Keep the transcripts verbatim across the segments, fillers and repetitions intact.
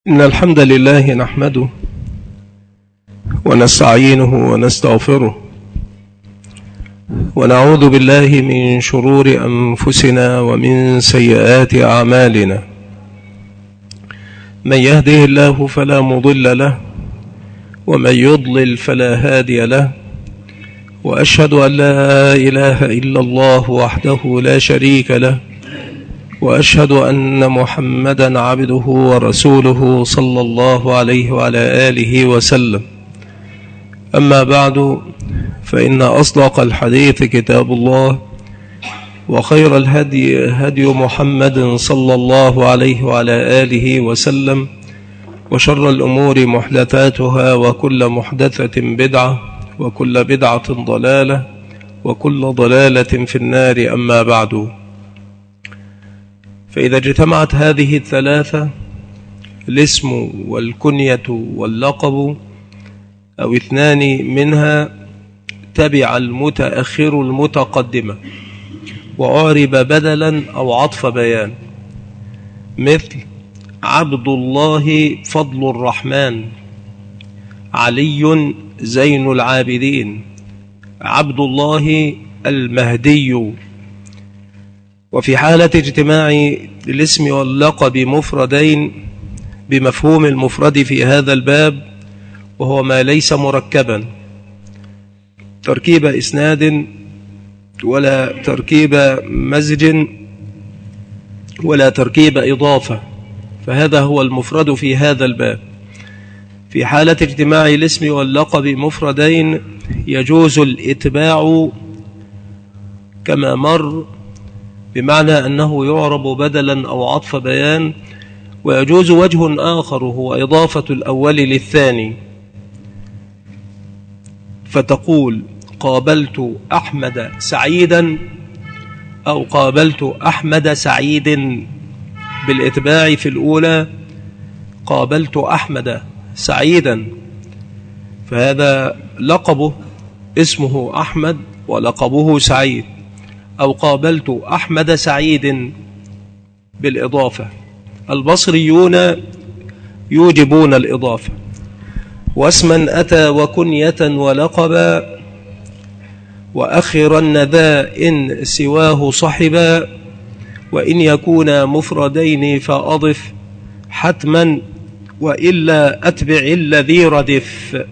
إن الحمد لله نحمده ونستعينه ونستغفره ونعوذ بالله من شرور أنفسنا ومن سيئات أعمالنا. من يهده الله فلا مضل له ومن يضلل فلا هادي له، وأشهد أن لا إله إلا الله وحده لا شريك له، وأشهد أن محمدا عبده ورسوله صلى الله عليه وعلى آله وسلم. أما بعد، فإن أصدق الحديث كتاب الله، وخير الهدي هدي محمد صلى الله عليه وعلى آله وسلم، وشر الأمور محدثاتها، وكل محدثة بدعة، وكل بدعة ضلالة، وكل ضلالة في النار. أما بعد، فإذا اجتمعت هذه الثلاثة، الاسم والكنية واللقب، أو اثنان منها، تبع المتأخر المتقدمة وأعرب بدلا أو عطف بيان، مثل عبد الله فضل الرحمن، علي زين العابدين، عبد الله المهدي. وفي حالة اجتماع الاسم واللقب مفردين بمفهوم المفرد في هذا الباب، وهو ما ليس مركبا تركيب إسناد ولا تركيب مزج ولا تركيب إضافة، فهذا هو المفرد في هذا الباب. في حالة اجتماع الاسم واللقب مفردين يجوز الإتباع كما مر، بمعنى أنه يعرب بدلا أو عطف بيان، ويجوز وجه آخر هو إضافة الأول للثاني، فتقول قابلت أحمد سعيدا، أو قابلت أحمد سعيد، بالإتباع في الأولى قابلت أحمد سعيدا، فهذا لقبه اسمه أحمد ولقبه سعيد. أو قابلت أحمد سعيد بالإضافة، البصريون يوجبون الإضافة. واسما أتى وكنية ولقبا، وأخرن ذا إن سواه صحبا، وإن يكونا مفردين فأضف حتما، وإلا أتبع الذي ردف.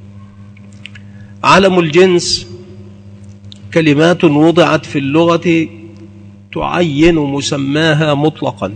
علم الجنس كلمات وضعت في اللغة تعين مسماها مطلقا،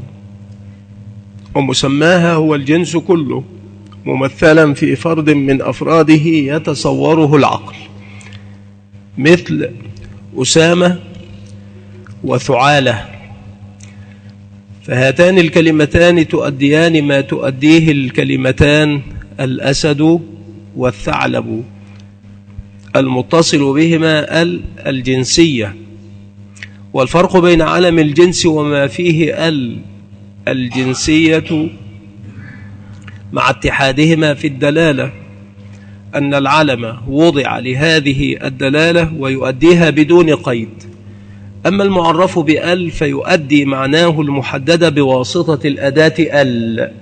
ومسماها هو الجنس كله، ممثلا في فرد من أفراده يتصوره العقل، مثل أسامة وثعالة. فهاتان الكلمتان تؤديان ما تؤديه الكلمتان الأسد والثعلب، المتصل بهما ال الجنسية. والفرق بين علم الجنس وما فيه ال الجنسية مع اتحادهما في الدلالة، أن العلم وضع لهذه الدلالة ويؤديها بدون قيد، أما المعرف بأل فيؤدي معناه المحدد بواسطة الأداة ال.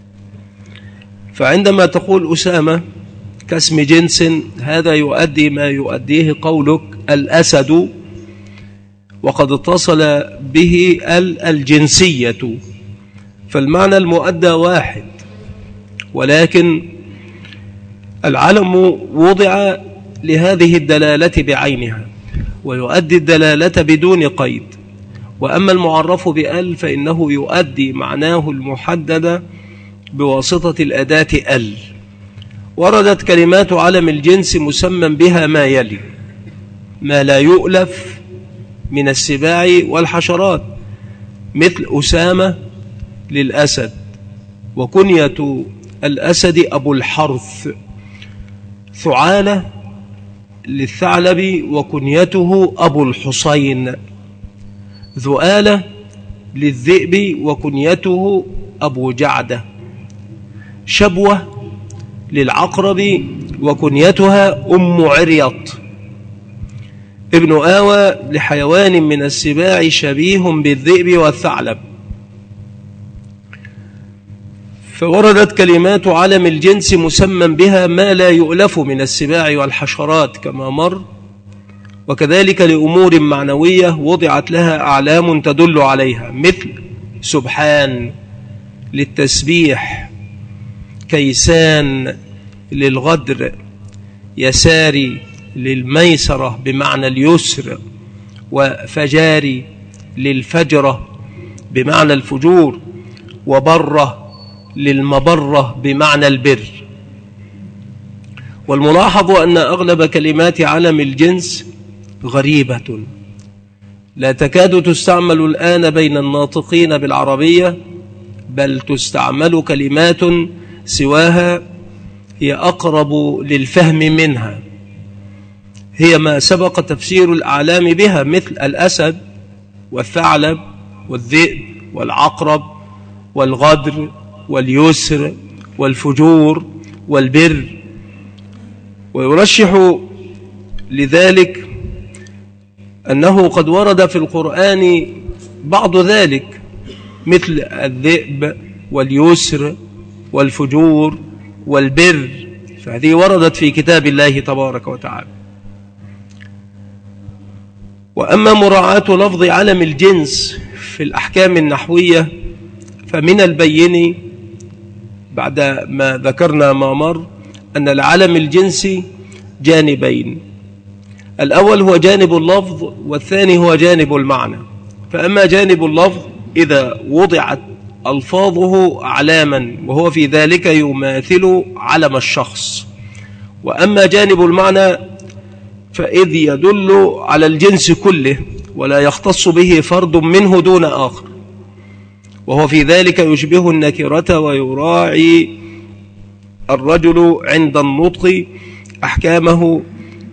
فعندما تقول أسامة كاسم جنس، هذا يؤدي ما يؤديه قولك الأسد، وقد اتصل به ال الجنسية، فالمعنى المؤدى واحد، ولكن العلم وضع لهذه الدلالة بعينها ويؤدي الدلالة بدون قيد. وأما المعرف بأل فإنه يؤدي معناه المحدد بواسطة الأداة ال. وردت كلمات علم الجنس مسمى بها ما يلي: ما لا يؤلف من السباع والحشرات، مثل أسامة للأسد، وكنية الأسد أبو الحرث، ثعالة للثعلب وكنيته أبو الحصين، ذؤالة للذئب وكنيته أبو جعدة، شبوة للعقرب وكنيتها أم عريط، ابن آوى لحيوان من السباع شبيه بالذئب والثعلب. فوردت كلمات علم الجنس مسمى بها ما لا يؤلف من السباع والحشرات كما مر، وكذلك لأمور معنوية وضعت لها أعلام تدل عليها، مثل سبحان للتسبيح، كيسان للغدر، يساري للميسرة بمعنى اليسر، وفجاري للفجرة بمعنى الفجور، وبرة للمبرة بمعنى البر. والملاحظ أن أغلب كلمات علم الجنس غريبة لا تكاد تستعمل الآن بين الناطقين بالعربية، بل تستعمل كلمات سواها هي أقرب للفهم منها، هي ما سبق تفسير الأعلام بها، مثل الأسد والثعلب والذئب والعقرب والغدر واليسر والفجور والبر. ويرشح لذلك أنه قد ورد في القرآن بعض ذلك، مثل الذئب واليسر والفجور والبر، فهذه وردت في كتاب الله تبارك وتعالى. وأما مراعاة لفظ علم الجنس في الأحكام النحوية فمن البين بعد ما ذكرنا ما مر أن العلم الجنسي جانبين، الأول هو جانب اللفظ والثاني هو جانب المعنى. فأما جانب اللفظ إذا وضعت ألفاظه أعلاما وهو في ذلك يماثل علم الشخص، وأما جانب المعنى فإذ يدل على الجنس كله ولا يختص به فرد منه دون آخر، وهو في ذلك يشبه النكرة ويراعي الرجل عند النطق أحكامه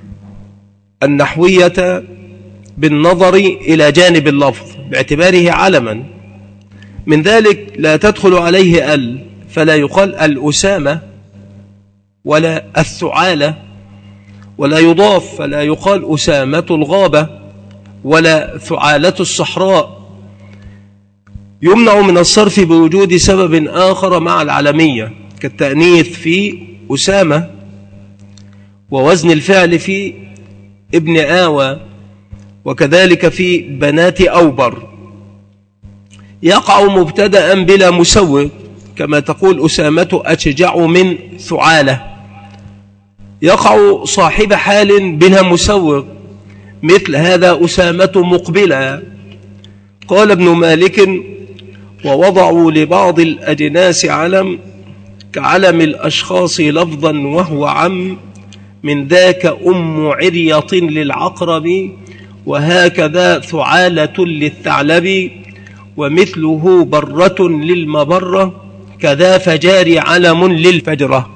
النحوية بالنظر إلى جانب اللفظ باعتباره علما. من ذلك لا تدخل عليه ال، فلا يقال الأسامة ولا الثعالة، ولا يضاف فلا يقال أسامة الغابة ولا ثعالة الصحراء. يمنع من الصرف بوجود سبب آخر مع العلمية كالتأنيث في أسامة، ووزن الفعل في ابن آوى، وكذلك في بنات أوبر. يقع مبتدأ بلا مسوغ كما تقول أسامة أشجع من ثعالة. يقع صاحب حال بلا مسوغ، مثل هذا أسامة مقبلة. قال ابن مالك: ووضعوا لبعض الأجناس علم كعلم الأشخاص لفظا وهو عم، من ذاك أم عرية للعقرب، وهكذا ثعالة للثعلب، ومثله برة للمبرة، كذا فجار علم للفجرة.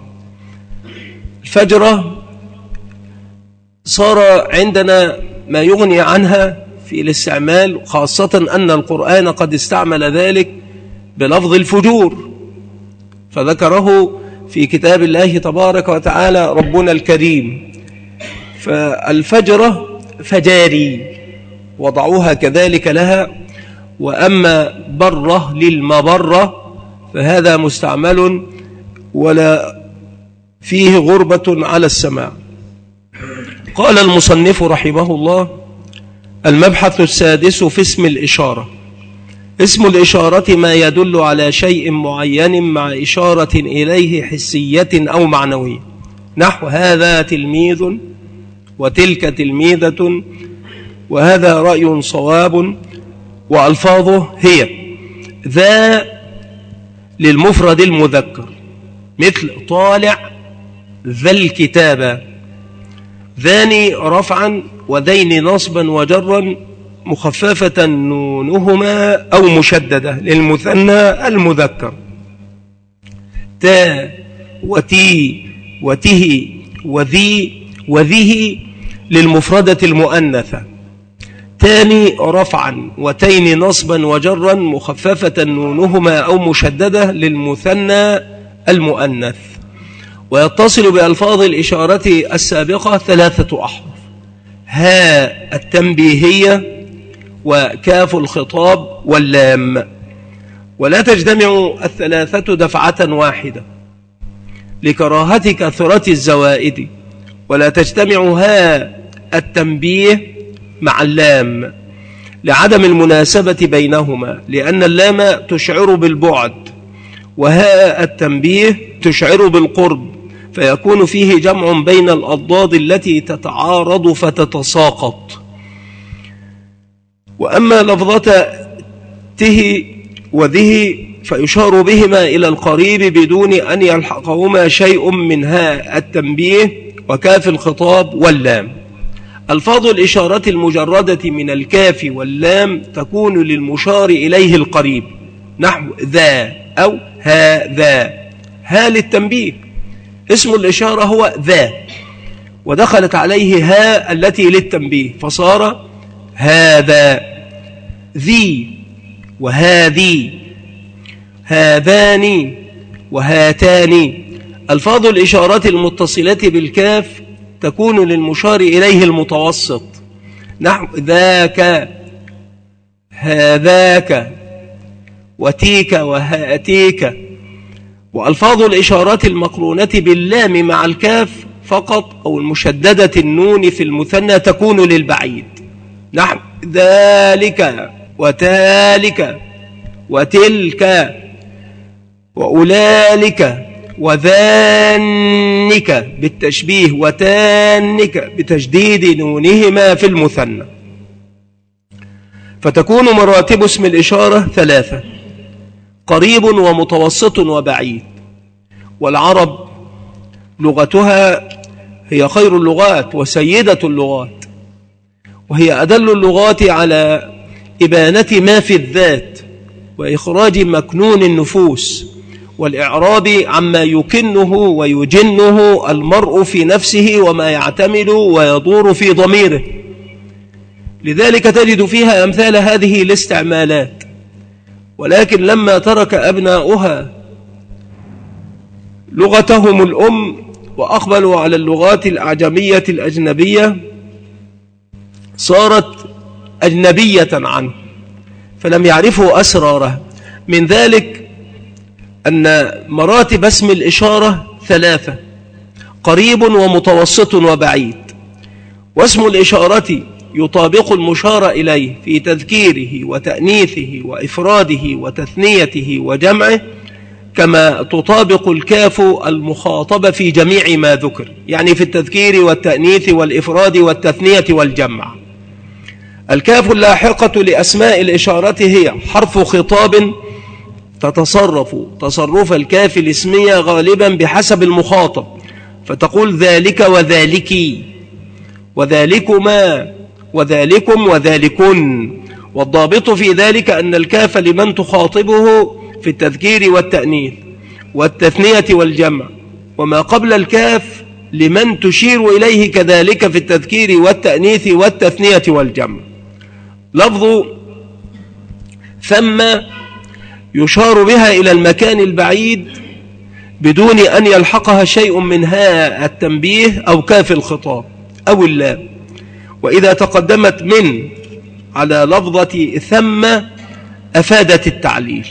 الفجرة صار عندنا ما يغني عنها في الاستعمال، خاصة أن القرآن قد استعمل ذلك بلفظ الفجور، فذكره في كتاب الله تبارك وتعالى ربنا الكريم. فالفجرة فجاري وضعوها كذلك لها. وأما برة للمبرة فهذا مستعمل ولا فيه غربة على السماع. قال المصنف رحمه الله: المبحث السادس في اسم الإشارة. اسم الإشارة ما يدل على شيء معين مع إشارة إليه حسية أو معنوية، نحو هذا تلميذ وتلك تلميذة، وهذا رأي صواب. وألفاظه هي ذا للمفرد المذكر، مثل طالع ذا الكتاب، ذاني رفعا وذين نصبا وجرا مخففة نونهما أو مشددة للمثنى المذكر، تا وتي وته وذي وذه للمفردة المؤنثة، تاني رفعا وتين نصبا وجرا مخففة نونهما أو مشددة للمثنى المؤنث. ويتصل بألفاظ الإشارة السابقة ثلاثة أحرف: ها التنبيهية، وكاف الخطاب، واللام. ولا تجتمع الثلاثة دفعة واحدة لكراهة كثرة الزوائد، ولا تجتمع ها التنبيه مع اللام لعدم المناسبة بينهما، لأن اللام تشعر بالبعد وها التنبيه تشعر بالقرب، فيكون فيه جمع بين الأضداد التي تتعارض فتتساقط. وأما لفظة ته وذه فيشار بهما إلى القريب بدون أن يلحقهما شيء من ها التنبيه وكاف الخطاب واللام. ألفاظ الإشارة المجردة من الكاف واللام تكون للمشار إليه القريب، نحو ذا أو هذا. ها للتنبيه، اسم الإشارة هو ذا، ودخلت عليه ها التي للتنبيه فصار هذا. ذي وهذه، هذان وهاتان. ألفاظ الإشارات المتصلة بالكاف تكون للمشار إليه المتوسط، نحو ذاك هذاك وتيك وهاتيك. وألفاظ الإشارات المقرونة باللام مع الكاف فقط أو المشددة النون في المثنى تكون للبعيد، نحو ذلك وتالك وتلك وأولئك وذانك بالتشبيه وتانك بتجديد نونهما في المثنى. فتكون مراتب اسم الإشارة ثلاثة: قريب ومتوسط وبعيد. والعرب لغتها هي خير اللغات وسيدة اللغات، وهي أدل اللغات على إبانة ما في الذات وإخراج مكنون النفوس والإعراب عما يكنه ويجنه المرء في نفسه وما يعتمد ويدور في ضميره. لذلك تجد فيها أمثال هذه الاستعمالات. ولكن لما ترك أبناؤها لغتهم الأم وأقبلوا على اللغات الأعجمية الأجنبية صارت أجنبية عنه، فلم يعرفوا أسرارها. من ذلك أن مراتب اسم الإشارة ثلاثة: قريب ومتوسط وبعيد. واسم الإشارة يطابق المشار إليه في تذكيره وتأنيثه وإفراده وتثنيته وجمعه، كما تطابق الكاف المخاطبة في جميع ما ذكر، يعني في التذكير والتأنيث والإفراد والتثنية والجمع. الكاف اللاحقة لأسماء الإشارة هي حرف خطاب تتصرف تصرف الكاف الاسمية غالبا بحسب المخاطب، فتقول ذلك وذلكي وذلكما وذلكم وذلكن. والضابط في ذلك أن الكاف لمن تخاطبه في التذكير والتأنيث والتثنية والجمع، وما قبل الكاف لمن تشير إليه كذلك في التذكير والتأنيث والتثنية والجمع. لفظ ثم يشار بها إلى المكان البعيد بدون أن يلحقها شيء من ها التنبيه أو كاف الخطاب أو اللام. وإذا تقدمت من على لفظة ثم أفادت التعليل.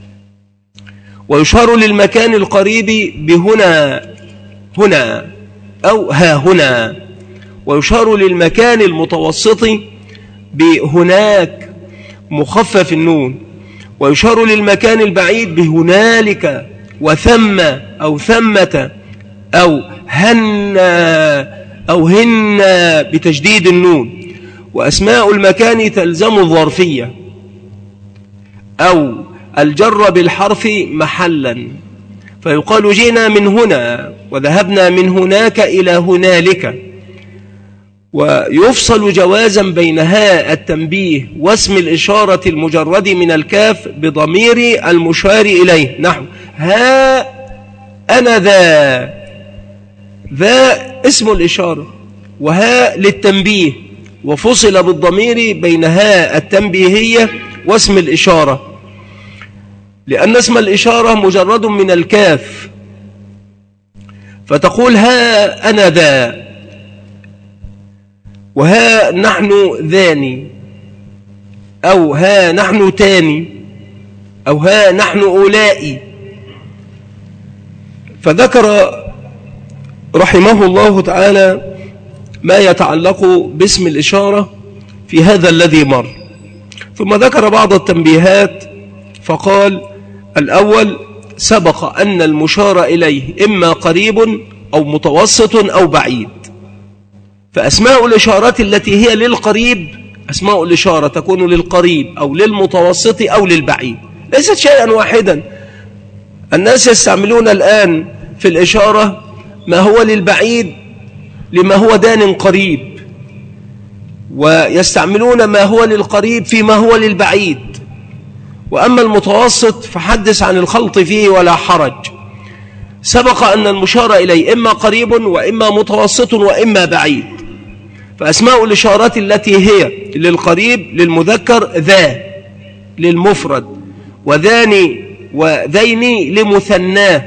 ويشار للمكان القريب بهنا هنا أو ها هنا. ويشار للمكان المتوسط بهناك مخفف النون. ويشار للمكان البعيد بهنالك وثم أو ثمة أو هن أو هن بتجديد النون. وأسماء المكان تلزم الظرفية أو الجر بالحرف محلا، فيقال جئنا من هنا وذهبنا من هناك إلى هنالك. ويفصل جوازا بين ها التنبيه واسم الإشارة المجرد من الكاف بضمير المشار إليه، نحو ها أنا ذا. ذا اسم الإشارة وها للتنبيه، وفصل بالضمير بين ها التنبيهية واسم الإشارة، لأن اسم الإشارة مجرد من الكاف، فتقول ها أنا ذا وها نحن ذاني أو ها نحن تاني أو ها نحن أولئي. فذكر رحمه الله تعالى ما يتعلق باسم الإشارة في هذا الذي مر، ثم ذكر بعض التنبيهات فقال: الأول، سبق أن المشار إليه إما قريب أو متوسط أو بعيد، فأسماء الإشارات التي هي للقريب أسماء الإشارة تكون للقريب أو للمتوسط أو للبعيد، ليست شيئا واحدا. الناس يستعملون الآن في الإشارة ما هو للبعيد لما هو دان قريب، ويستعملون ما هو للقريب فيما هو للبعيد، وأما المتوسط فحدث عن الخلط فيه ولا حرج. سبق أن المشار إليه إما قريب وإما متوسط وإما بعيد، فأسماء الإشارات التي هي للقريب للمذكر ذا للمفرد، وذاني وذيني لمثناه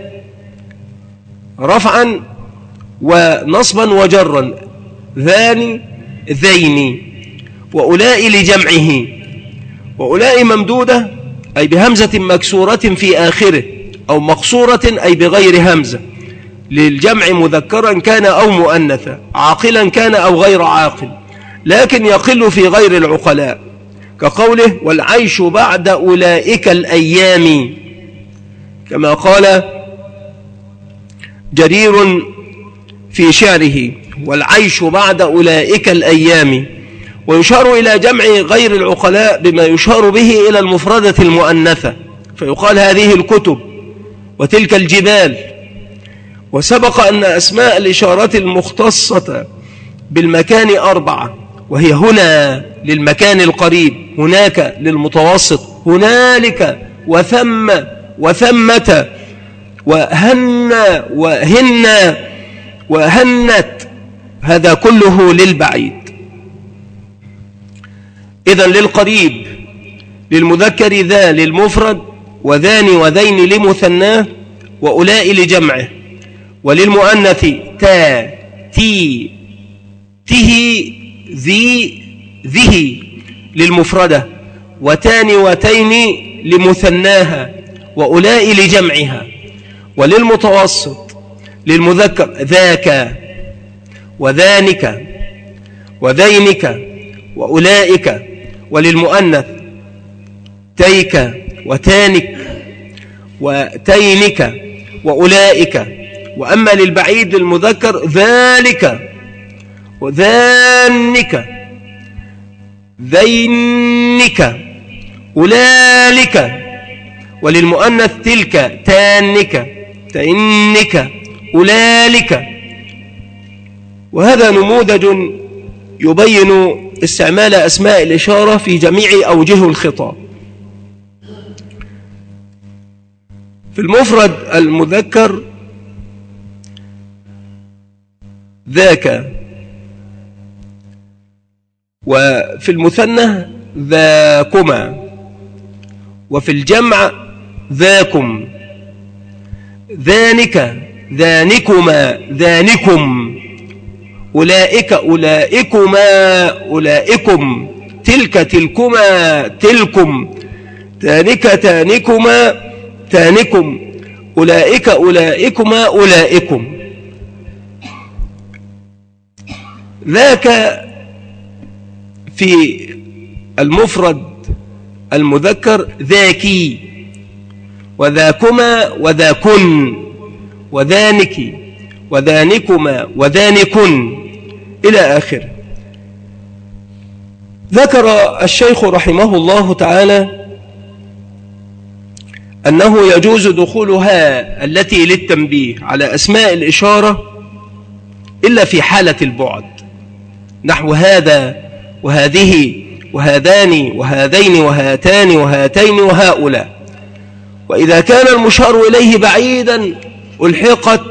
رفعا ونصبا وجرا، ذاني ذيني، وأولئي لجمعه، وأولئي ممدودة أي بهمزة مكسورة في آخره أو مقصورة أي بغير همزة، للجمع مذكرا كان أو مؤنثا، عاقلا كان أو غير عاقل، لكن يقل في غير العقلاء، كقوله: والعيش بعد أولئك الأيام، كما قال جرير في شعره: والعيش بعد أولئك الأيام. ويشار إلى جمع غير العقلاء بما يشار به إلى المفردة المؤنثة، فيقال هذه الكتب وتلك الجبال. وسبق أن أسماء الإشارات المختصة بالمكان أربعة، وهي هنا للمكان القريب، هناك للمتوسط، هنالك وثم وثمة، وهن وهن وهنت، هذا كله للبعيد. إذن للقريب للمذكر ذا للمفرد، وذاني وذين لمثناه، وأولئي لجمعه، وللمؤنث تا تي ته ذي ذه للمفردة، وتاني وتين لمثناها، وأولئي لجمعها. وللمتوسط للمذكر ذاك وذانك وذينك وأولئك، وللمؤنث تيك وتانك وتينك وأولئك. وأما للبعيد للمذكر ذلك وذانك ذينك أولئك، وللمؤنث تلك تانك تئنك أولئك. وهذا نموذج يبين استعمال أسماء الإشارة في جميع أوجه الخطاب. في المفرد المذكر ذاك، وفي المثنى ذاكما، وفي الجمع ذاكم، ذانك ذانكما ذانكم، أولئك أولئكما أولئكم، تلك تلكما تلكم، تانك تانكما تانكم، أولئك أولئكما أولئكم. ذاك في المفرد المذكر ذاكي، وذاكما وذاكن، وذانك وذانكما وذانكن إلى آخر. ذكر الشيخ رحمه الله تعالى أنه يجوز دخولها التي للتنبيه على أسماء الإشارة إلا في حالة البعد، نحو هذا وهذه وهذان وهذين وهاتان وهاتين وهؤلاء. وإذا كان المشار إليه بعيدا ألحقت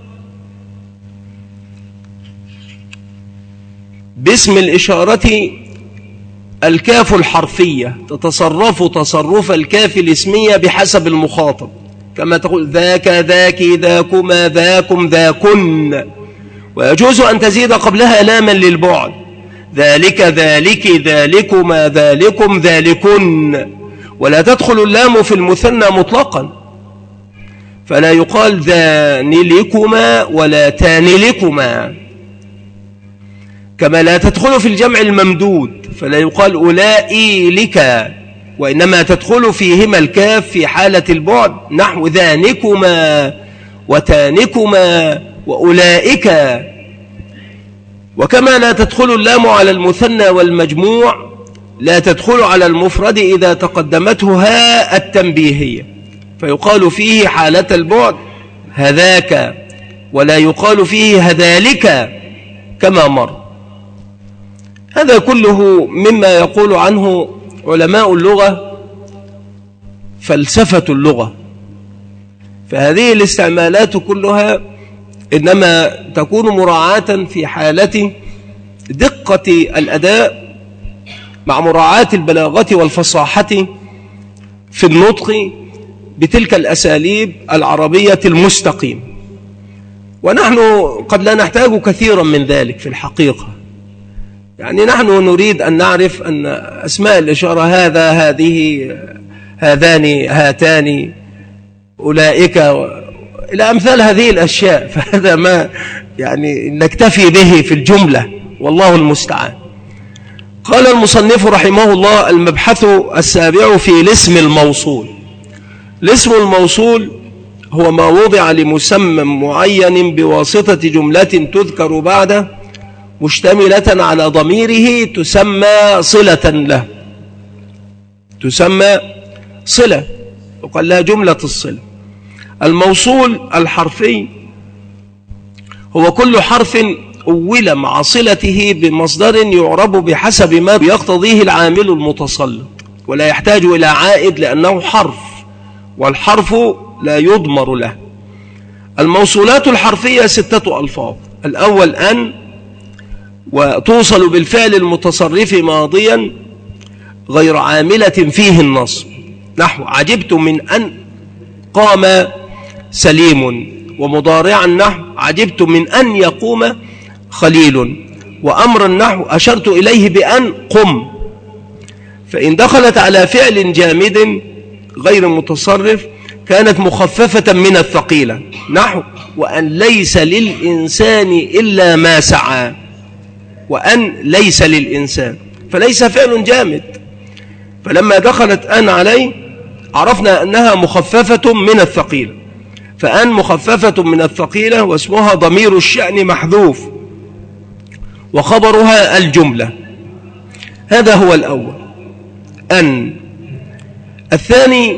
باسم الإشارة الكاف الحرفية، تتصرف تصرف الكاف الاسمية بحسب المخاطب، كما تقول ذاك ذاك ذاكما ذاكم ذاكن. ويجوز أن تزيد قبلها لاما للبعد، ذلك ذلك ذلكما ذلكم ذلكن. ولا تدخل اللام في المثنى مطلقا، فلا يقال ذان لكما ولا تان لكما. كما لا تدخل في الجمع الممدود، فلا يقال أولئي لك، وإنما تدخل فيهما الكاف في حالة البعد، نحو ذانكما وتانكما وأولئك. وكما لا تدخل اللام على المثنى والمجموع، لا تدخل على المفرد إذا تقدمته هاء التنبيهية، فيقال فيه حالة البعد هذاك، ولا يقال فيه هذالك كما مر. هذا كله مما يقول عنه علماء اللغة فلسفة اللغة. فهذه الاستعمالات كلها إنما تكون مراعاة في حالة دقة الأداء مع مراعاة البلاغة والفصاحة في النطق بتلك الأساليب العربية المستقيم. ونحن قد لا نحتاج كثيرا من ذلك في الحقيقة. يعني نحن نريد أن نعرف أن أسماء الإشارة هذا، هذه، هذان، هاتان، أولئك، إلى أمثال هذه الأشياء، فهذا ما يعني نكتفي به في الجملة، والله المستعان. قال المصنف رحمه الله: المبحث السابع في الاسم الموصول. الاسم الموصول هو ما وضع لمسمى معين بواسطة جملة تذكر بعده مشتملة على ضميره تسمى صلة له، تسمى صلة، وقال لها جملة الصلة. الموصول الحرفي هو كل حرف أول مع صلته بمصدر يعرب بحسب ما يقتضيه العامل المتسلط، ولا يحتاج إلى عائد لأنه حرف، والحرف لا يضمر له. الموصولات الحرفية ستة ألفاظ. الأول أن، وتوصل بالفعل المتصرف ماضيا غير عاملة فيه النصب، نحو عجبت من أن قام سليم، ومضارعا نحو عجبت من أن يقوم خليل، وأمرا نحو أشرت إليه بأن قم. فإن دخلت على فعل جامد غير متصرف كانت مخففة من الثقيلة، نحو وأن ليس للإنسان إلا ما سعى، وأن ليس للإنسان، فليس فعل جامد، فلما دخلت أن عليه عرفنا أنها مخففة من الثقيلة. فأن مخففة من الثقيلة واسمها ضمير الشأن محذوف، وخبرها الجملة. هذا هو الأول أن. الثاني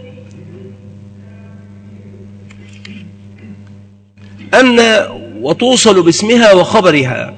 أن وتوصل باسمها وخبرها،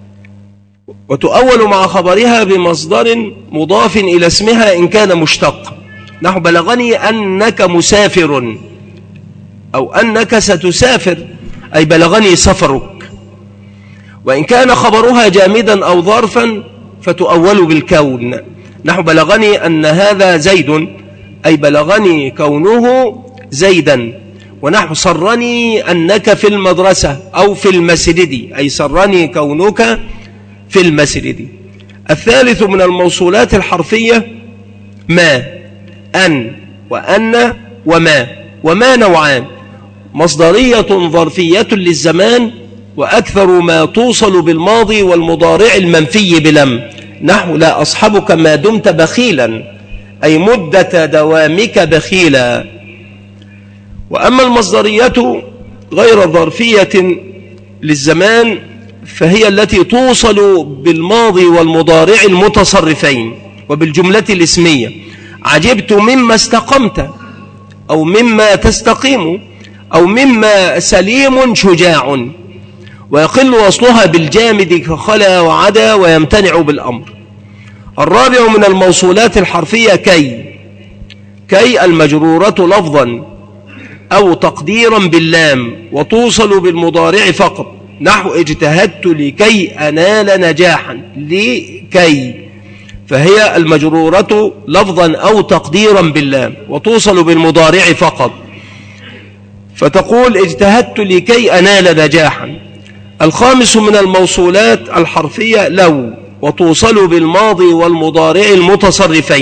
وتؤول مع خبرها بمصدر مضاف إلى اسمها إن كان مشتق، نحو بلغني أنك مسافر، أو أنك ستسافر، أي بلغني سفرك. وإن كان خبرها جامدا أو ظرفا فتؤول بالكون، نحو بلغني أن هذا زيد، أي بلغني كونه زيدا. ونحو سرني أنك في المدرسة أو في المسجد، أي سرني كونك في المسجد. الثالث من الموصولات الحرفية ما، أن وأن وما. وما نوعان: مصدرية ظرفية للزمان، وأكثر ما توصل بالماضي والمضارع المنفي بلم، نحو لا أصحبك ما دمت بخيلا، أي مدة دوامك بخيلا. وأما المصدرية غير ظرفية للزمان فهي التي توصل بالماضي والمضارع المتصرفين وبالجملة الاسمية، عجبت مما استقمت، أو مما تستقيم، أو مما سليم شجاع. ويقل وصلها بالجامد كخلا وعدا، ويمتنع بالأمر. الرابع من الموصولات الحرفية كي. كي المجرورة لفظا أو تقديرا باللام، وتوصل بالمضارع فقط، نحو اجتهدت لكي أنال نجاحا، لكي، فهي المجرورة لفظا أو تقديرا باللام، وتوصل بالمضارع فقط، فتقول اجتهدت لكي أنال نجاحا. الخامس من الموصولات الحرفية لو، وتوصل بالماضي والمضارع المتصرفين،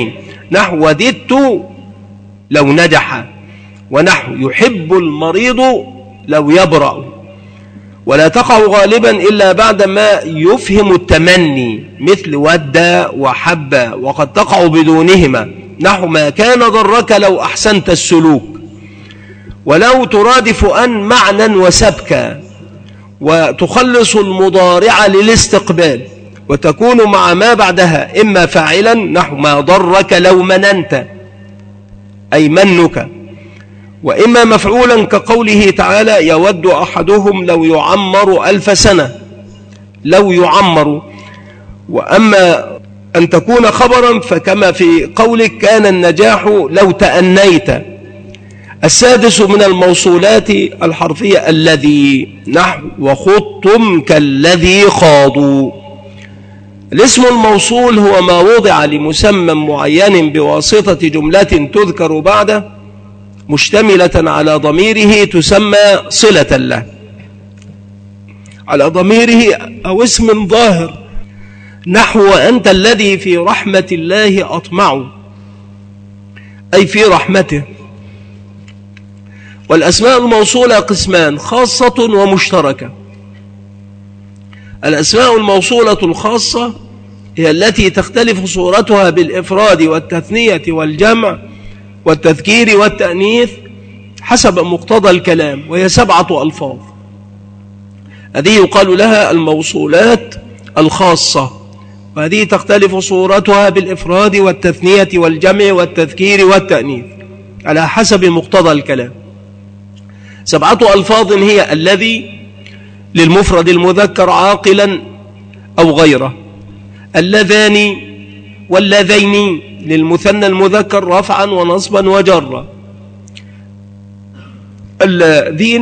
نحو وددت لو نجح، ونحو يحب المريض لو يبرأ. ولا تقع غالبا إلا بعدما يفهم التمني، مثل ود وحب، وقد تقع بدونهما، نحو ما كان ضرك لو أحسنت السلوك. ولو ترادف أن معنى وسبكا، وتخلص المضارع للاستقبال، وتكون مع ما بعدها إما فاعلا، نحو ما ضرك لو مننت أي منك، وإما مفعولا كقوله تعالى يود أحدهم لو يعمر ألف سنة، لو يعمر. وأما أن تكون خبرا فكما في قولك كان النجاح لو تأنيت. السادس من الموصولات الحرفية الذي، نحو وخضتم كالذي خاضوا. الاسم الموصول هو ما وضع لمسمى معين بواسطة جملة تذكر بعده مشتملة على ضميره تسمى صلة له، على ضميره أو اسم ظاهر، نحو أنت الذي في رحمة الله أطمع، أي في رحمته. والأسماء الموصولة قسمان: خاصة ومشتركة. الأسماء الموصولة الخاصة هي التي تختلف صورتها بالإفراد والتثنية والجمع والتذكير والتأنيث حسب مقتضى الكلام، وهي سبعة ألفاظ. هذه يقال لها الموصولات الخاصة، وهذه تختلف صورتها بالإفراد والتثنية والجمع والتذكير والتأنيث على حسب مقتضى الكلام. سبعة ألفاظ هي الذي للمفرد المذكر عاقلا أو غيره، اللذان واللذين للمثنى المذكر رفعا ونصبا وجرا، الذين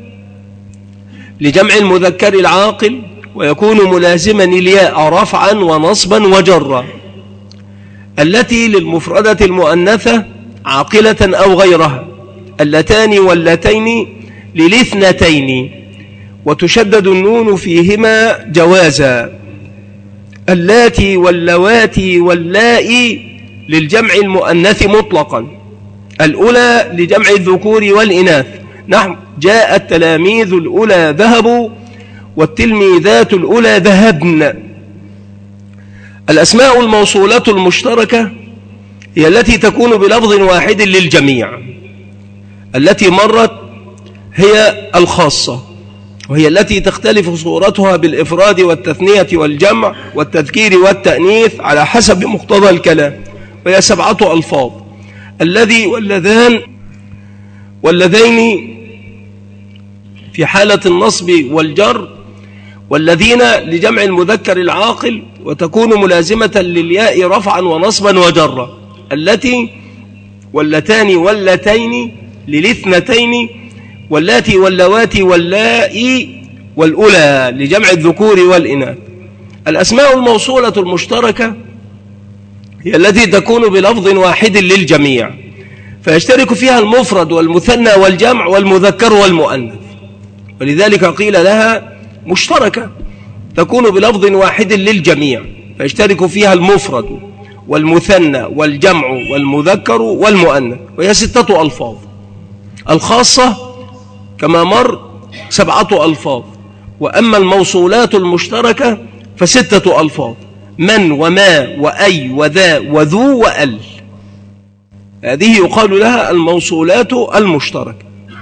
لجمع المذكر العاقل ويكون ملازما الياء رفعا ونصبا وجرا، التي للمفردة المؤنثة عاقلة أو غيرها، اللتان واللتين للاثنتين وتشدد النون فيهما جوازا، اللاتي واللواتي واللائي للجمع المؤنث مطلقا، الأولى لجمع الذكور والإناث، نحو جاء التلاميذ الأولى ذهبوا والتلميذات الأولى ذهبن. الأسماء الموصولة المشتركة هي التي تكون بلفظ واحد للجميع، التي مرت هي الخاصة، وهي التي تختلف صورتها بالإفراد والتثنية والجمع والتذكير والتأنيث على حسب مقتضى الكلام، وهي سبعة ألفاظ: الذي واللذان واللذين في حالة النصب والجر، والذين لجمع المذكر العاقل وتكون ملازمة للياء رفعا ونصبا وجرا، التي واللتان واللتين للاثنتين، واللاتي واللواتي واللائي والأولى لجمع الذكور والإناث. الأسماء الموصولة المشتركة هي التي تكون بلفظ واحد للجميع، فيشترك فيها المفرد والمثنى والجمع والمذكر والمؤنث، ولذلك قيل لها مشتركة، تكون بلفظ واحد للجميع فيشترك فيها المفرد والمثنى والجمع والمذكر والمؤنث، وهي ستة ألفاظ. الخاصة كما مر سبعة ألفاظ، وأما الموصولات المشتركة فستة ألفاظ: من وما وأي وذا وذو وأل. هذه يقال لها الموصولات المشتركة.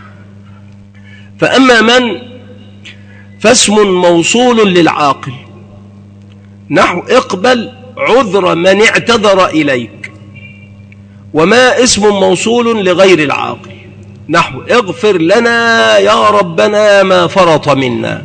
فأما من فاسم موصول للعاقل، نحو اقبل عذر من اعتذر إليك. وما اسم موصول لغير العاقل، نحو اغفر لنا يا ربنا ما فرط منا.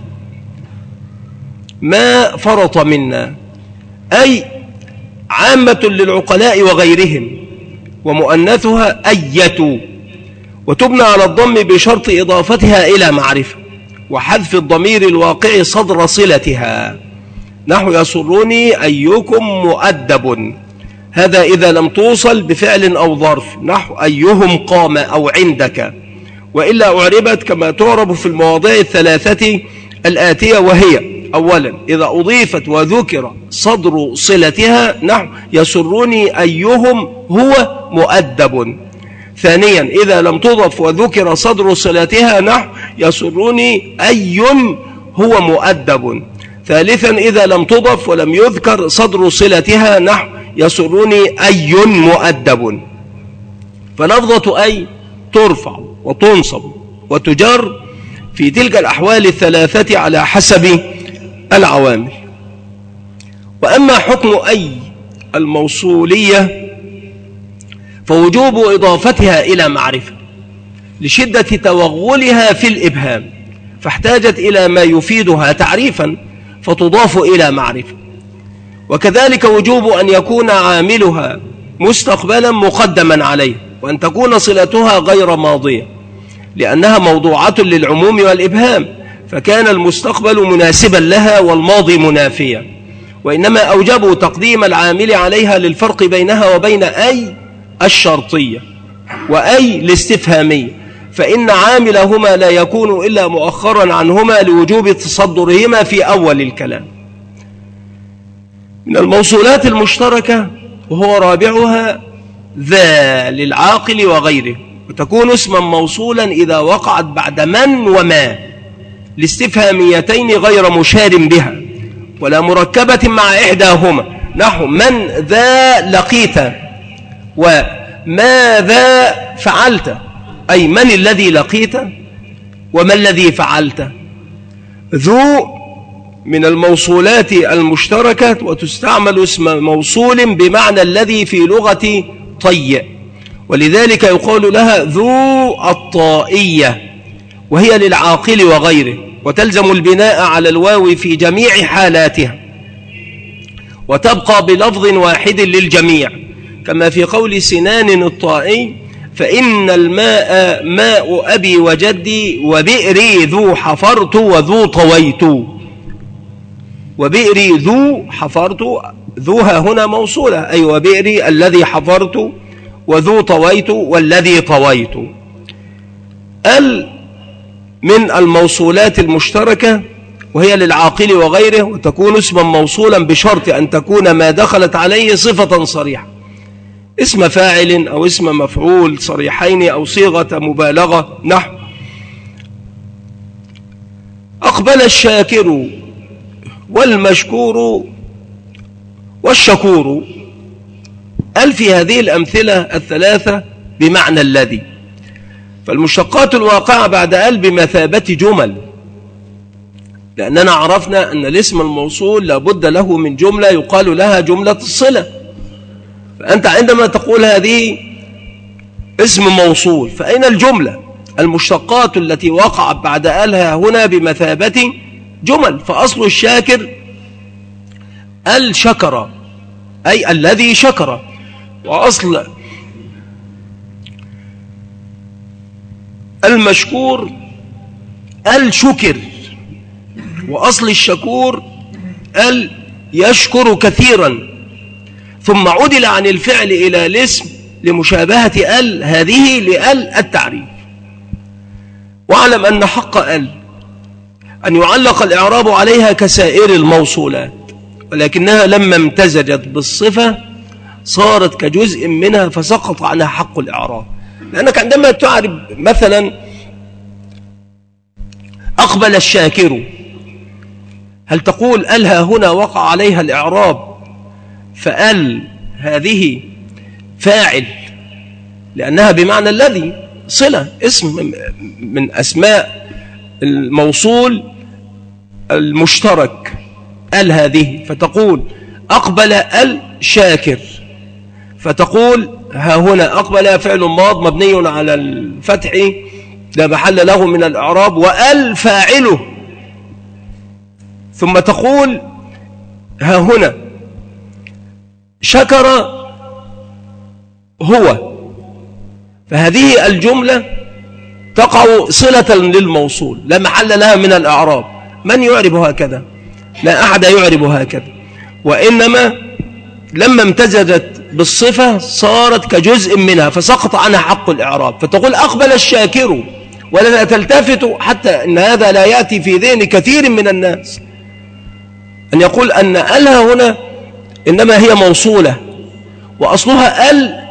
ما فرط منا أي عامة للعقلاء وغيرهم، ومؤنثها أية، وتبنى على الضم بشرط إضافتها إلى معرفة وحذف الضمير الواقع صدر صلتها، نحو يسرني أيكم مؤدب. هذا إذا لم توصل بفعل أو ظرف، نحو أيهم قام أو عندك، وإلا أعربت كما تعرب في المواضع الثلاثة الآتية، وهي أولا إذا أضيفت وذكر صدر صلتها نحو يسرني أيهم هو مؤدب. ثانيا إذا لم تضف وذكر صدر صلتها نحو يسرني أي هو مؤدب. ثالثا إذا لم تضف ولم يذكر صدر صلتها نحو يسرني أي مؤدب. فلفظة أي ترفع وتنصب وتجر في تلك الأحوال الثلاثة على حسب العوامل. وأما حكم أي الموصولية فوجوب إضافتها إلى معرفة لشدة توغلها في الإبهام، فاحتاجت إلى ما يفيدها تعريفا فتضاف إلى معرفة. وكذلك وجوب أن يكون عاملها مستقبلا مقدما عليه، وأن تكون صلتها غير ماضية لأنها موضوعة للعموم والإبهام، فكان المستقبل مناسبا لها والماضي منافيا. وإنما أوجبوا تقديم العامل عليها للفرق بينها وبين أي الشرطية وأي الاستفهامية، فإن عاملهما لا يكون إلا مؤخرا عنهما لوجوب تصدرهما في أول الكلام. من الموصولات المشتركة وهو رابعها ذا للعاقل وغيره، وتكون اسما موصولا إذا وقعت بعد من وما لاستفهاميتين غير مشار بها ولا مركبة مع إحداهما، نحو من ذا لقيت وماذا فعلت، أي من الذي لقيت وما الذي فعلت. ذو من الموصولات المشتركة وتستعمل اسم موصول بمعنى الذي في لغة طي، ولذلك يقال لها ذو الطائية، وهي للعاقل وغيره، وتلزم البناء على الواو في جميع حالاتها، وتبقى بلفظ واحد للجميع، كما في قول سنان الطائي فإن الماء ماء أبي وجدي وبئري ذو حفرت وذو طويت. وبئري ذو حفرت، ذوها هنا موصولة، أي وبئري الذي حفرت، وذو طويت والذي طويت. ال من الموصولات المشتركة وهي للعاقل وغيره، وتكون اسما موصولا بشرط أن تكون ما دخلت عليه صفة صريحة، اسم فاعل أو اسم مفعول صريحين أو صيغة مبالغة، نحو أقبل الشاكر والمشكور والشكور. ال في هذه الأمثلة الثلاثة بمعنى الذي، فالمشتقات الواقعة بعد ال بمثابة جمل، لأننا عرفنا أن الاسم الموصول لابد له من جملة يقال لها جملة الصلة. فأنت عندما تقول هذه اسم موصول فأين الجملة؟ المشتقات التي وقعت بعد آلها هنا بمثابة جمل، فأصل الشاكر الشكر أي الذي شكر، وأصل المشكور الشكر، وأصل الشكور ال يشكر كثيرا، ثم عدل عن الفعل إلى الاسم لمشابهة ال هذه لال التعريف. واعلم أن حق ال أن يعلق الإعراب عليها كسائر الموصولات، ولكنها لما امتزجت بالصفة صارت كجزء منها فسقط عنها حق الإعراب. لأنك عندما تعرب مثلا أقبل الشاكر، هل تقول ألها هنا وقع عليها الإعراب فأل هذه فاعل لأنها بمعنى الذي صلة، اسم من أسماء الموصول المشترك أل هذه، فتقول أقبل الشاكر، فتقول ها هنا أقبل فعل ماض مبني على الفتح لا محل له من الإعراب وأل فاعله، ثم تقول ها هنا شكر هو، فهذه الجملة تقع صلة للموصول لا محل لها من الإعراب. من يعرب هكذا؟ لا أحد يعرب هكذا، وإنما لما امتزجت بالصفة صارت كجزء منها فسقط عنها حق الإعراب، فتقول أقبل الشاكر، ولا تلتفت حتى أن هذا لا يأتي في ذهن كثير من الناس، أن يقول أن ألها هنا إنما هي موصولة، وأصلها أل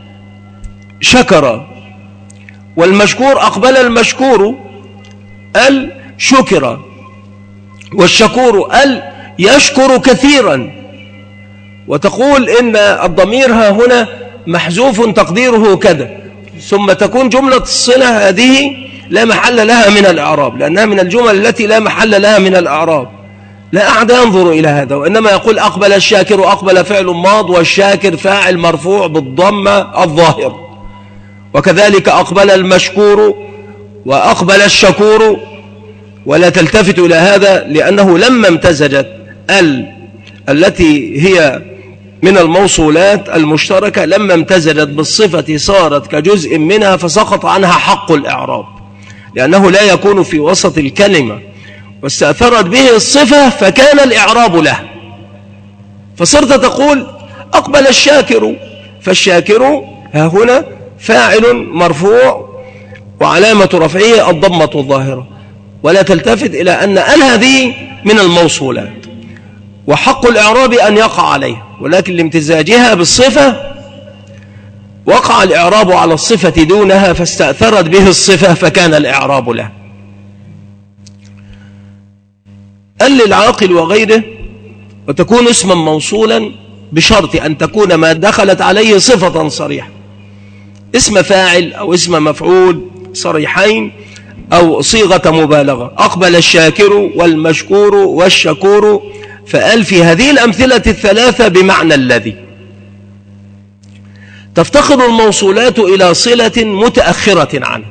شكر، والمشكور أقبل المشكور أل شكر، والشكور أل يشكر كثيرا. وتقول إن الضمير ها هنا محذوف تقديره كذا، ثم تكون جملة الصلة هذه لا محل لها من الإعراب، لأنها من الجمل التي لا محل لها من الإعراب. لا أحد ينظر إلى هذا، وإنما يقول أقبل الشاكر، أقبل فعل ماض، والشاكر فاعل مرفوع بالضمة الظاهر. وكذلك أقبل المشكور وأقبل الشكور، ولا تلتفت إلى هذا، لأنه لما امتزجت ال التي هي من الموصولات المشتركة، لما امتزجت بالصفة صارت كجزء منها، فسقط عنها حق الإعراب، لأنه لا يكون في وسط الكلمة، واستأثرت به الصفة فكان الإعراب له. فصرت تقول أقبل الشاكر، فالشاكر ها هنا فاعل مرفوع وعلامة رفعه الضمة الظاهرة، ولا تلتفت إلى أن ال هذه من الموصولات، وحق الإعراب أن يقع عليها، ولكن لامتزاجها بالصفة وقع الإعراب على الصفة دونها، فاستأثرت به الصفة فكان الإعراب له. ال للعاقل وغيره، وتكون اسما موصولا بشرط أن تكون ما دخلت عليه صفة صريحة، اسم فاعل أو اسم مفعول صريحين، أو صيغة مبالغة. أقبل الشاكر والمشكور والشكور، فأل في هذه الأمثلة الثلاثة بمعنى الذي. تفتقر الموصولات إلى صلة متأخرة عنه،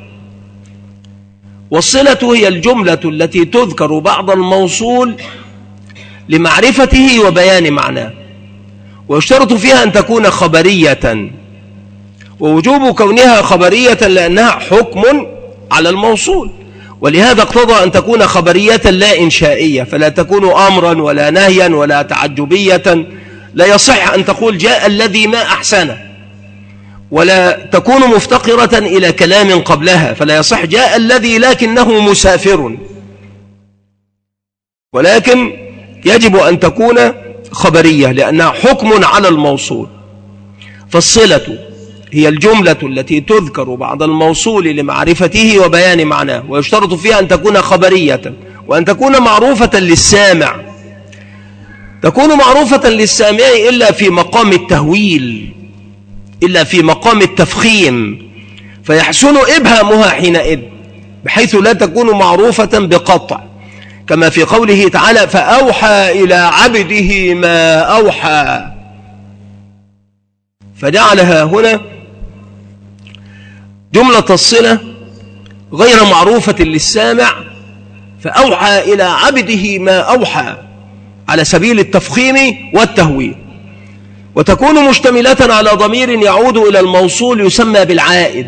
والصلة هي الجملة التي تذكر بعد الموصول لمعرفته وبيان معناه، ويشترط فيها أن تكون خبرية، ووجوب كونها خبرية لأنها حكم على الموصول، ولهذا اقتضى أن تكون خبرية لا إنشائية، فلا تكون أمرا ولا نهيا ولا تعجبية. لا يصح أن تقول جاء الذي ما أحسنه، ولا تكون مفتقرة إلى كلام قبلها، فلا يصح جاء الذي لكنه مسافر، ولكن يجب أن تكون خبرية لأنها حكم على الموصول. فالصلة هي الجملة التي تذكر بعد الموصول لمعرفته وبيان معناه، ويشترط فيها أن تكون خبرية، وأن تكون معروفة للسامع. تكون معروفة للسامع إلا في مقام التهويل، إلا في مقام التفخيم، فيحسن إبهامها حينئذ، بحيث لا تكون معروفة بقطع، كما في قوله تعالى فأوحى إلى عبده ما أوحى، فجعلها هنا جملة الصلة غير معروفة للسامع، فأوحى إلى عبده ما أوحى، على سبيل التفخيم والتهويل. وتكون مشتملة على ضمير يعود إلى الموصول يسمى بالعائد،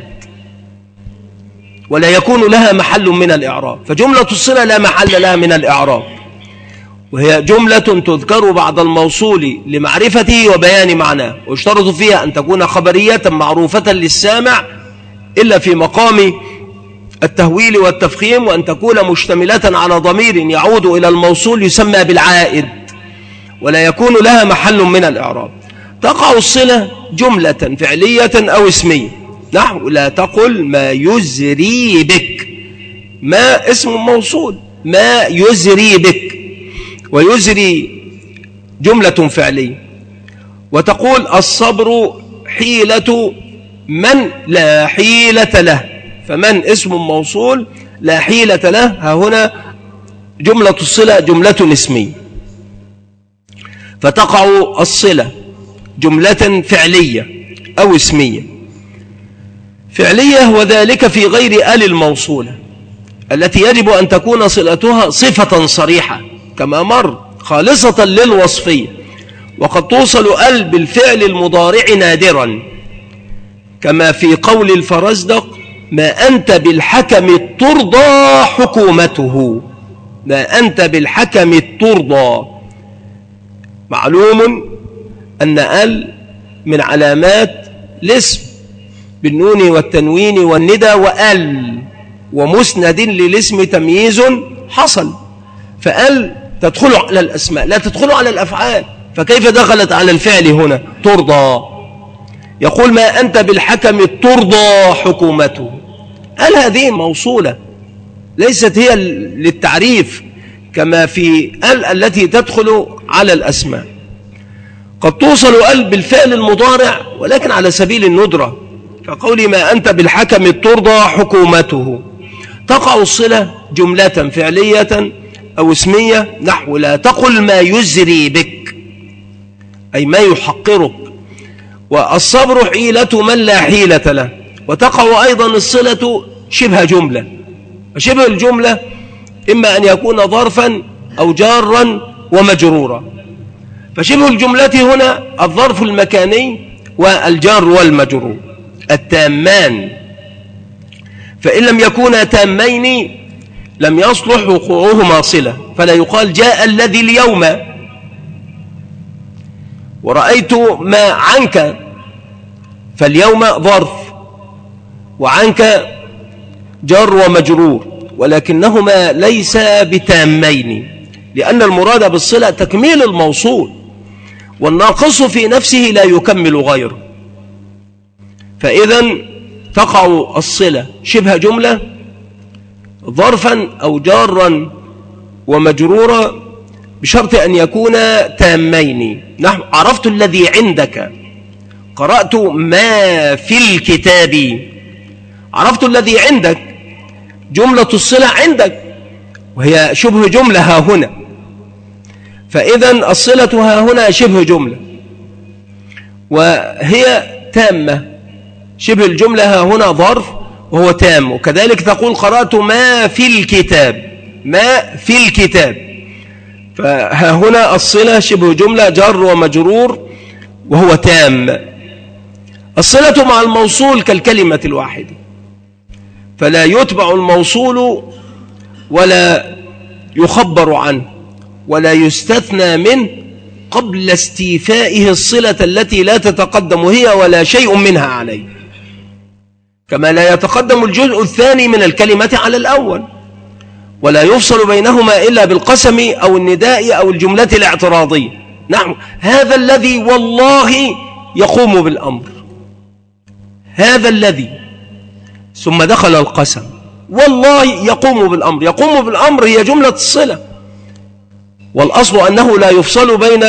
ولا يكون لها محل من الإعراب، فجملة الصلة لا محل لها من الإعراب، وهي جملة تذكر بعد الموصول لمعرفته وبيان معناه، ويشترط فيها أن تكون خبرية معروفة للسامع إلا في مقام التهويل والتفخيم، وأن تكون مشتملة على ضمير يعود إلى الموصول يسمى بالعائد، ولا يكون لها محل من الإعراب. تقع الصلة جملة فعلية أو اسمية، نحو لا تقل ما يزري بك، ما اسم موصول، ما يزري بك، ويزري جملة فعلية. وتقول الصبر حيلة من لا حيلة له، فمن اسم موصول لا حيلة له، ها هنا جملة الصلة جملة اسمية. فتقع الصلة جملة فعلية أو اسمية. فعلية وذلك في غير آل الموصولة التي يجب أن تكون صلتها صفة صريحة كما مر، خالصة للوصفية، وقد توصل آل بالفعل المضارع نادرا، كما في قول الفرزدق ما أنت بالحكم ترضى حكومته، ما أنت بالحكم ترضى. معلوم أن آل من علامات الاسم بالنون والتنوين والندى وآل، ومسند للاسم تمييز حصل، فآل تدخل على الأسماء لا تدخل على الأفعال، فكيف دخلت على الفعل هنا؟ ترضى. يقول ما أنت بالحكم ترضى حكومته، قال هذه موصولة ليست هي للتعريف كما في ال التي تدخل على الأسماء. قد توصل ال بالفعل المضارع ولكن على سبيل الندرة، فقولي ما أنت بالحكم ترضى حكومته، تقع الصلة جملة فعلية أو اسمية، نحو لا تقل ما يزري بك أي ما يحقرك، والصبر حيلة من لا حيلة له. وتقع أيضا الصلة شبه جملة، وشبه الجملة إما أن يكون ظرفا أو جارا ومجرورا. فشبه الجملة هنا الظرف المكاني والجار والمجرور التامان، فإن لم يكونا تامين لم يصلح وقوعهما صلة، فلا يقال جاء الذي اليوم ورأيت ما عنك، فاليوم ظرف وعنك جار ومجرور، ولكنهما ليس بتامين، لأن المراد بالصلة تكميل الموصول، والناقص في نفسه لا يكمل غيره. فإذا تقع الصلة شبه جملة ظرفا أو جارا ومجرورا بشرط أن يكون تامين، نحو عرفت الذي عندك، قرأت ما في الكتاب. عرفت الذي عندك جملة الصلة عندك، وهي شبه جملة ها هنا، فإذا الصلة ها هنا شبه جملة وهي تامة. شبه الجملة ها هنا ظرف وهو تام، وكذلك تقول قرأت ما في الكتاب، ما في الكتاب، فها هنا الصلة شبه جملة جر ومجرور وهو تام. الصلة مع الموصول كالكلمة الواحدة، فلا يتبع الموصول ولا يخبر عنه ولا يستثنى منه قبل استيفائه الصلة التي لا تتقدم هي ولا شيء منها عليه، كما لا يتقدم الجزء الثاني من الكلمة على الأول، ولا يفصل بينهما إلا بالقسم أو النداء أو الجملة الاعتراضية. نعم هذا الذي والله يقوم بالأمر، هذا الذي ثم دخل القسم والله يقوم بالأمر. يقوم بالأمر هي جملة الصلة، والأصل أنه لا يفصل بين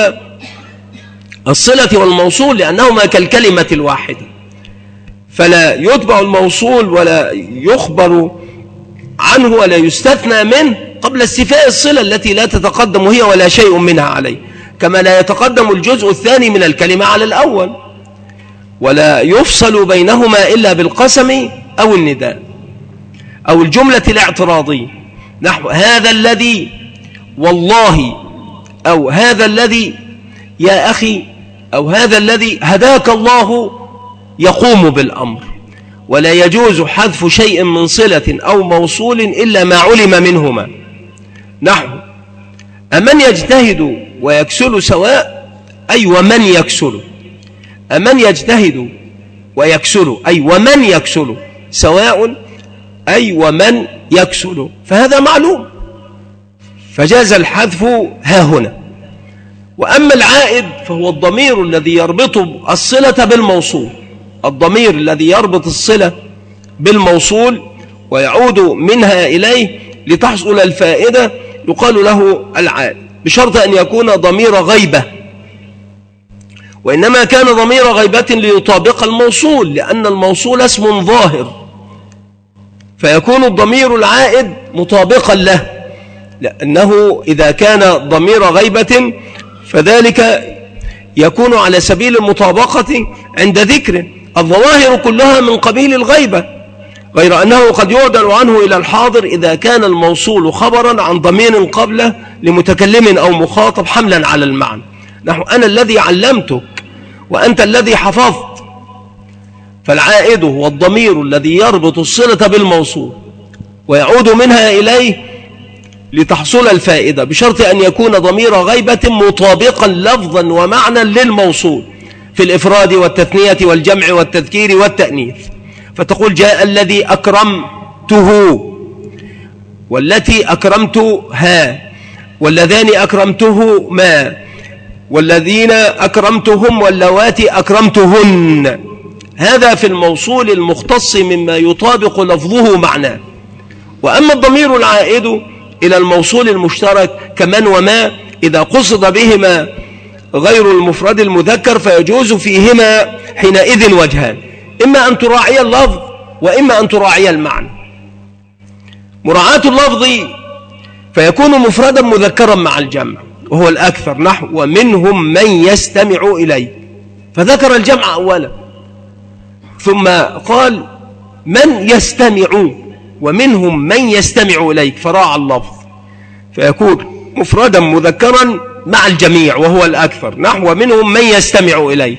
الصلة والموصول لأنهما كالكلمة الواحدة، فلا يتبع الموصول ولا يخبر عنه ولا يستثنى منه قبل استيفاء الصلة التي لا تتقدم هي ولا شيء منها عليه، كما لا يتقدم الجزء الثاني من الكلمة على الأول، ولا يفصل بينهما إلا بالقسم أو النداء أو الجملة الاعتراضية، نحو هذا الذي والله، أو هذا الذي يا أخي، أو هذا الذي هداك الله يقوم بالأمر. ولا يجوز حذف شيء من صلة أو موصول إلا ما علم منهما، نحو أمن يجتهد ويكسل سواء، أي ومن يكسل. أمن يجتهد ويكسل أي ومن يكسل، سواء أي ومن يكسل، فهذا معلوم فجاز الحذف ها هنا. وأما العائد فهو الضمير الذي يربط الصلة بالموصول، الضمير الذي يربط الصلة بالموصول ويعود منها إليه لتحصل الفائدة يقال له العائد، بشرط أن يكون ضمير غيبة، وإنما كان ضمير غيبة ليطابق الموصول، لأن الموصول اسم ظاهر، فيكون الضمير العائد مطابقا له، لأنه إذا كان ضمير غيبة فذلك يكون على سبيل المطابقة عند ذكره. الظواهر كلها من قبيل الغيبة، غير أنه قد يعدل عنه إلى الحاضر إذا كان الموصول خبرا عن ضمير قبله لمتكلم أو مخاطب حملا على المعنى، نحو أنا الذي علمتك وأنت الذي حفظت، فالعائد هو الضمير الذي يربط الصلة بالموصول ويعود منها إليه لتحصل الفائدة، بشرط أن يكون ضمير غيبة مطابقا لفظا ومعنى للموصول في الإفراد والتثنية والجمع والتذكير والتأنيث. فتقول جاء الذي أكرمته والتي أكرمتها، واللذان أكرمتهما والذين أكرمتهم واللواتي أكرمتهن. هذا في الموصول المختص مما يطابق لفظه معناه. وأما الضمير العائد إلى الموصول المشترك كمن وما إذا قصد بهما غير المفرد المذكر فيجوز فيهما حينئذ وجهان: إما أن تراعي اللفظ وإما أن تراعي المعنى. مراعاة اللفظ فيكون مفردا مذكرا مع الجمع وهو الأكثر، نحو ومنهم من يستمع إليه، فذكر الجمع أولا ثم قال من يستمع، ومنهم من يستمع إليك، فراعى اللفظ فيكون مفردا مذكرا مع الجميع وهو الأكثر، نحو ومنهم من يستمع إليك.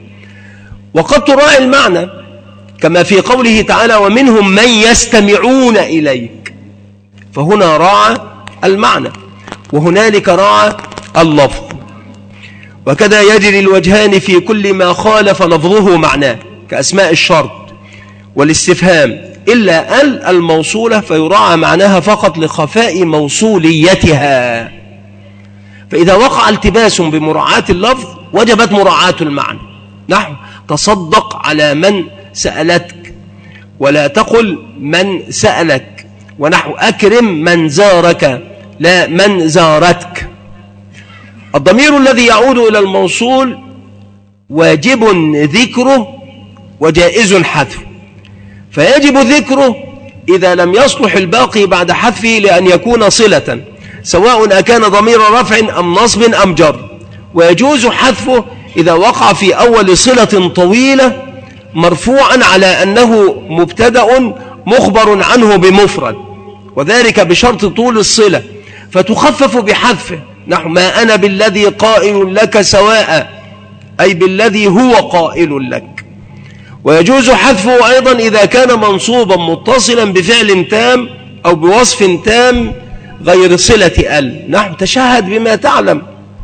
وقد تراعي المعنى كما في قوله تعالى ومنهم من يستمعون إليك، فهنا راعى المعنى وهنالك راعى اللفظ. وكذا يجري الوجهان في كل ما خالف لفظه معناه كأسماء الشرط والاستفهام، إلا ال الموصولة فيراعى معناها فقط لخفاء موصوليتها. فإذا وقع التباس بمراعاة اللفظ وجبت مراعاة المعنى، نحو تصدق على من سألتك ولا تقل من سألك، ونحو أكرم من زارك لا من زارتك. الضمير الذي يعود إلى الموصول واجب ذكره وجائز حذفه، فيجب ذكره إذا لم يصلح الباقي بعد حذفه لأن يكون صلة، سواء أكان ضمير رفع أم نصب أم جر، ويجوز حذفه إذا وقع في أول صلة طويلة مرفوعا على أنه مبتدأ مخبر عنه بمفرد، وذلك بشرط طول الصلة، فتخفف بحذفه، نحو ما أنا بالذي قائل لك سواء، أي بالذي هو قائل لك. ويجوز حذفه أيضا إذا كان منصوبا متصلا بفعل تام أو بوصف تام غير صلة ال، نحو تشهد بما تعلم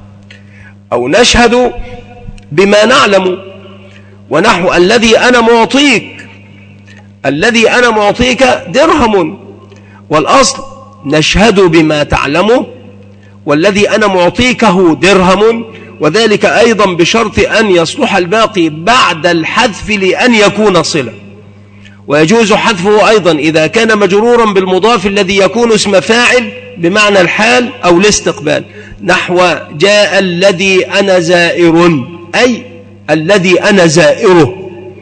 أو نشهد بما نعلم، ونحو الذي أنا معطيك، الذي أنا معطيك درهم، والأصل نشهد بما تعلمه والذي أنا معطيكه درهم، وذلك أيضا بشرط أن يصلح الباقي بعد الحذف لأن يكون صلة. ويجوز حذفه أيضا إذا كان مجرورا بالمضاف الذي يكون اسم فاعل بمعنى الحال أو الاستقبال، نحو جاء الذي أنا زائر، أي الذي أنا زائره.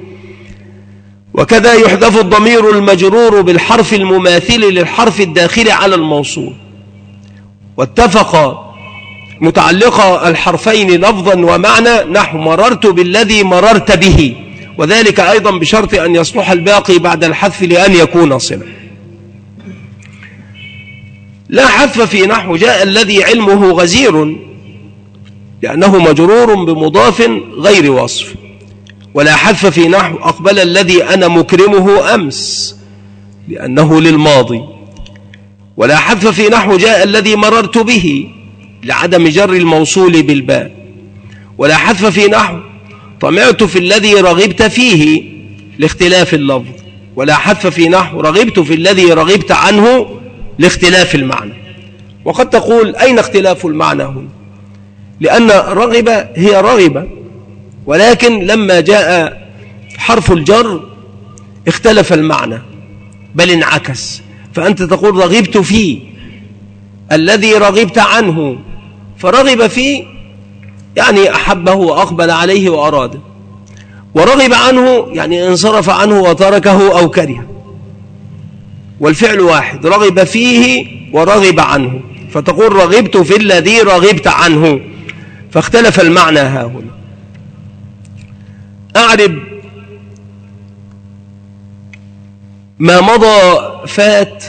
وكذا يحذف الضمير المجرور بالحرف المماثل للحرف الداخل على الموصول. واتفق متعلق الحرفين لفظا ومعنى، نحو مررت بالذي مررت به، وذلك أيضا بشرط أن يصلح الباقي بعد الحذف لأن يكون صلة. لا حذف في نحو جاء الذي علمه غزير لأنه مجرور بمضاف غير وصف، ولا حذف في نحو أقبل الذي أنا مكرمه أمس لأنه للماضي، ولا حذف في نحو جاء الذي مررت به لعدم جر الموصول بالباء، ولا حذف في نحو طمعت في الذي رغبت فيه لاختلاف اللفظ، ولا حذف في نحو رغبت في الذي رغبت عنه لاختلاف المعنى. وقد تقول أين اختلاف المعنى هنا؟ لأن رغب هي رغبة، ولكن لما جاء حرف الجر اختلف المعنى بل انعكس، فأنت تقول رغبت فيه الذي رغبت عنه، فرغب فيه يعني أحبه وأقبل عليه وأراده، ورغب عنه يعني انصرف عنه وتركه أو كره، والفعل واحد، رغب فيه ورغب عنه، فتقول رغبت في الذي رغبت عنه، فاختلف المعنى ها هنا. أعرب ما مضى فات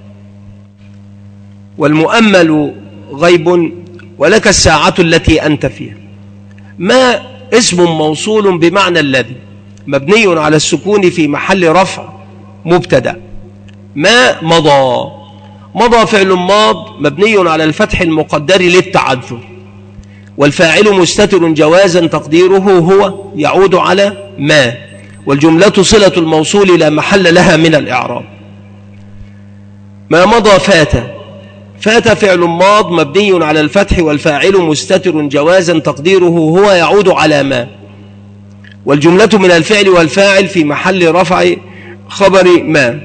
والمؤمل غيب ولك الساعة التي أنت فيها. ما اسم موصول بمعنى الذي مبني على السكون في محل رفع مبتدأ. ما مضى، مضى فعل ماض مبني على الفتح المقدر للتعذر، والفاعل مستتر جوازا تقديره هو يعود على ما، والجملة صلة الموصول لا محل لها من الإعراب. ما مضى فات، فات فعل ماض مبني على الفتح والفاعل مستتر جوازا تقديره هو يعود على ما، والجملة من الفعل والفاعل في محل رفع خبر ما.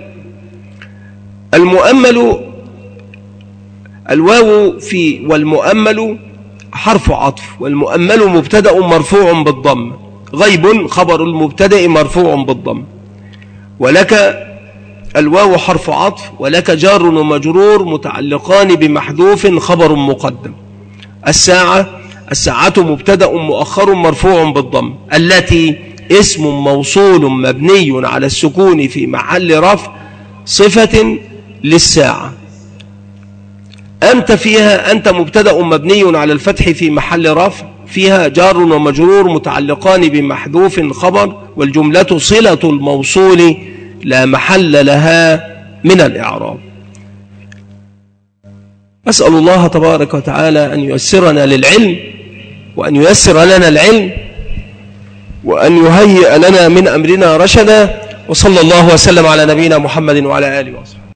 المؤمل الواو في والمؤمل حرف عطف، والمؤمل مبتدأ مرفوع بالضم، غيب خبر المبتدأ مرفوع بالضم. ولك الواو حرف عطف، ولك جار ومجرور متعلقان بمحذوف خبر مقدم. الساعة الساعة مبتدأ مؤخر مرفوع بالضم. التي اسم موصول مبني على السكون في محل رفع صفة للساعة. أنت فيها أنت مبتدأ مبني على الفتح في محل رفع، فيها جار ومجرور متعلقان بمحذوف خبر، والجملة صلة الموصول لا محل لها من الإعراب. أسأل الله تبارك وتعالى أن ييسرنا للعلم، وأن ييسر لنا العلم، وأن يهيئ لنا من أمرنا رشدا. وصلى الله وسلم على نبينا محمد وعلى آله وصحبه.